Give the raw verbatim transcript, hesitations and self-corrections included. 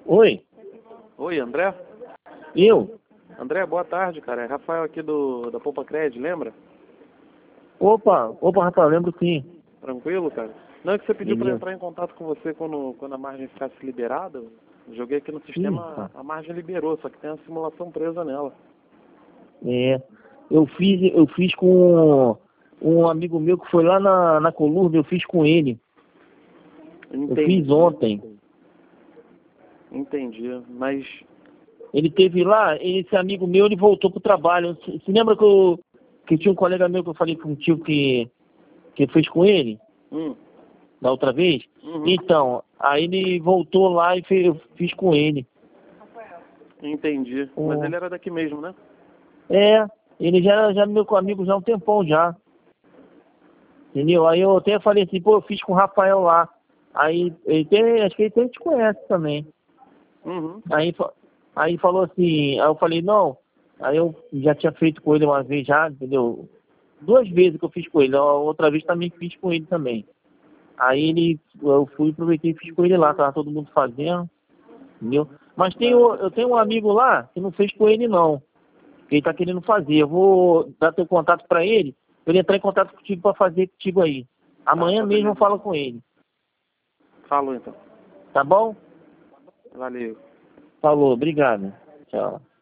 Oi, Oi, André? eu? André, boa tarde, cara. É Rafael aqui do da Poupa Cred, lembra? Opa, opa, Rafael, lembro sim. Tranquilo, cara? Não, é que você pediu pra eu Beleza. entrar em contato com você quando, quando a margem ficasse liberada. Eu joguei aqui no Sim, sistema, tá. a margem liberou, só que tem a simulação presa nela. É, eu fiz, eu fiz com um amigo meu que foi lá na, na Colurb, eu fiz com ele. Eu fiz Entendi, ontem. entendi. Mas, Ele teve lá, esse amigo meu, ele voltou pro trabalho. Se, se lembra que, eu, que tinha um colega meu que eu falei contigo que, que fez com ele, hum, da outra vez? uhum, Então, aí ele voltou lá e fez, eu fiz com ele. entendi. Mas O, ele era daqui mesmo, né? é, ele já era já meu amigo já há um tempão já. Entendeu? Aí eu até falei assim, pô, eu fiz com o Rafael lá. Aí ele tem, acho que ele tem, te conhece também. Uhum, Aí, fa- aí falou assim, aí eu falei, não. Aí eu já tinha feito com ele uma vez já, entendeu? Duas vezes que eu fiz com ele, a outra vez também fiz com ele também. Aí ele, eu fui, aproveitei e fiz com ele lá, tava todo mundo fazendo, entendeu? Mas tem, o- eu tenho um amigo lá que não fez com ele não, que ele tá querendo fazer. Eu vou dar teu contato pra ele, pra ele entrar em contato contigo pra fazer contigo aí. tá, Amanhã tá mesmo eu beleza falo então. com ele, Falou então. tá bom? Valeu. Falou, obrigado. Tchau.